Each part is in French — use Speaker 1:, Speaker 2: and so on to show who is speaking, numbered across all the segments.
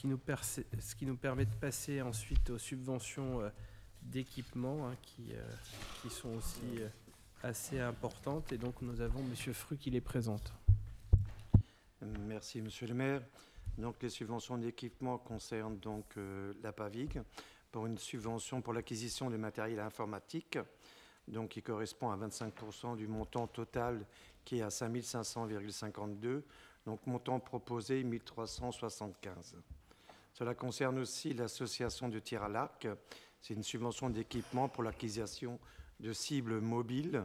Speaker 1: ce qui nous permet de passer ensuite aux subventions d'équipement qui sont aussi assez importantes. Et donc nous avons M. Fru qui les présente.
Speaker 2: Merci Monsieur le maire. Donc les subventions d'équipement concernent donc la PAVIG pour une subvention pour l'acquisition de matériel informatique, donc qui correspond à 25% du montant total qui est à 5 500,52, donc montant proposé 1 375. Cela concerne aussi l'association de tir à l'arc. C'est une subvention d'équipement pour l'acquisition de cibles mobiles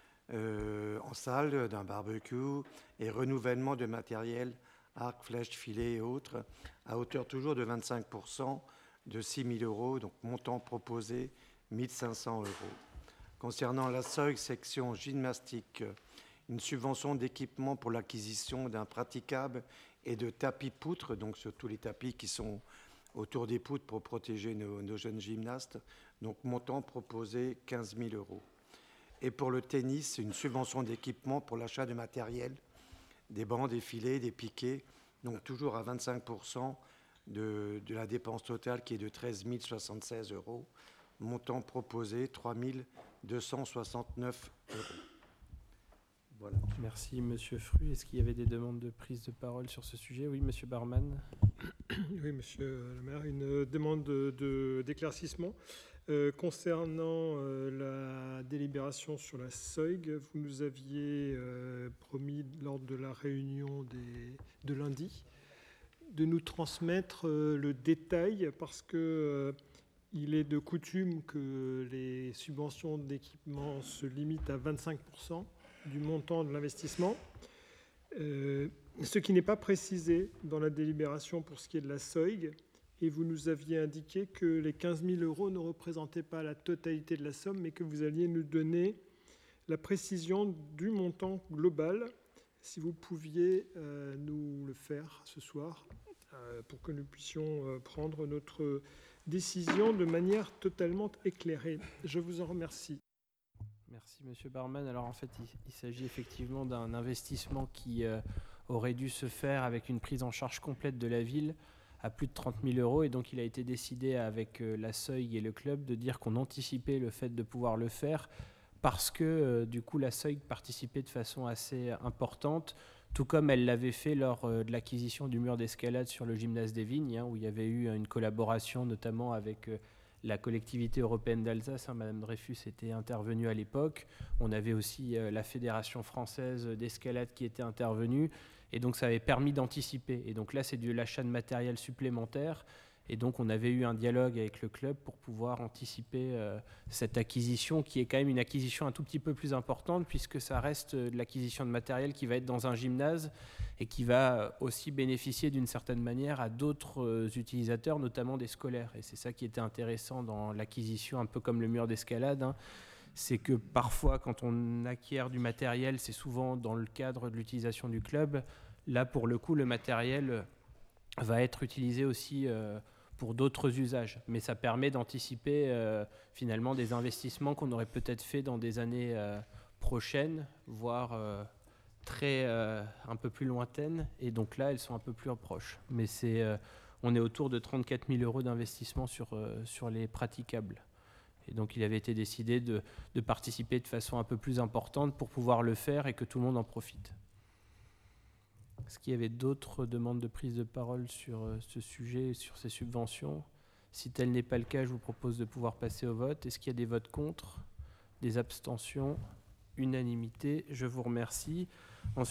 Speaker 2: en salle, d'un barbecue et renouvellement de matériel, arc, flèche, filet et autres, à hauteur toujours de 25% de 6 000 €, donc montant proposé 1 500 €. Concernant la SOIG section gymnastique, une subvention d'équipement pour l'acquisition d'un praticable et de tapis poutres, donc sur tous les tapis qui sont autour des poutres pour protéger nos jeunes gymnastes, donc montant proposé 15 000 €. Et pour le tennis, une subvention d'équipement pour l'achat de matériel, des bancs, des filets, des piquets, donc toujours à 25% de la dépense totale qui est de 13 076 €, montant proposé 3 269 €. Voilà.
Speaker 1: Merci Monsieur Fru. Est-ce qu'il y avait des demandes de prise de parole sur ce sujet? Oui, Monsieur Barman.
Speaker 3: Oui, Monsieur le maire, une demande d'éclaircissement. Concernant la délibération sur la SOIG, vous nous aviez promis lors de la réunion de lundi de nous transmettre le détail parce que il est de coutume que les subventions d'équipement se limitent à 25% du montant de l'investissement, ce qui n'est pas précisé dans la délibération pour ce qui est de la SOIG. Et vous nous aviez indiqué que les 15 000 € ne représentaient pas la totalité de la somme, mais que vous alliez nous donner la précision du montant global. Si vous pouviez nous le faire ce soir, pour que nous puissions prendre notre décision de manière totalement éclairée. Je vous en remercie.
Speaker 1: Merci Monsieur Barman. Alors en fait, il s'agit effectivement d'un investissement qui aurait dû se faire avec une prise en charge complète de la ville à plus de 30 000 €. Et donc il a été décidé avec la SOIG et le club de dire qu'on anticipait le fait de pouvoir le faire parce que du coup la SOIG participait de façon assez importante, tout comme elle l'avait fait lors de l'acquisition du mur d'escalade sur le gymnase des Vignes, où il y avait eu une collaboration notamment avec la collectivité européenne d'Alsace. Madame Dreyfus était intervenue à l'époque. On avait aussi la Fédération française d'escalade qui était intervenue. Et donc ça avait permis d'anticiper. Et donc là, c'est de l'achat de matériel supplémentaire. Et donc on avait eu un dialogue avec le club pour pouvoir anticiper cette acquisition, qui est quand même une acquisition un tout petit peu plus importante, puisque ça reste de l'acquisition de matériel qui va être dans un gymnase et qui va aussi bénéficier d'une certaine manière à d'autres utilisateurs, notamment des scolaires. Et c'est ça qui était intéressant dans l'acquisition, un peu comme le mur d'escalade, c'est que parfois, quand on acquiert du matériel, c'est souvent dans le cadre de l'utilisation du club. Là, pour le coup, le matériel va être utilisé aussi pour d'autres usages. Mais ça permet d'anticiper finalement des investissements qu'on aurait peut-être fait dans des années prochaines, voire un peu plus lointaines. Et donc là, elles sont un peu plus proches. Mais on est autour de 34 000 € d'investissement sur les praticables. Et donc il avait été décidé de participer de façon un peu plus importante pour pouvoir le faire et que tout le monde en profite. Est-ce qu'il y avait d'autres demandes de prise de parole sur ce sujet, sur ces subventions? Si tel n'est pas le cas, je vous propose de pouvoir passer au vote. Est-ce qu'il y a des votes contre? Des abstentions? Unanimité. Je vous remercie.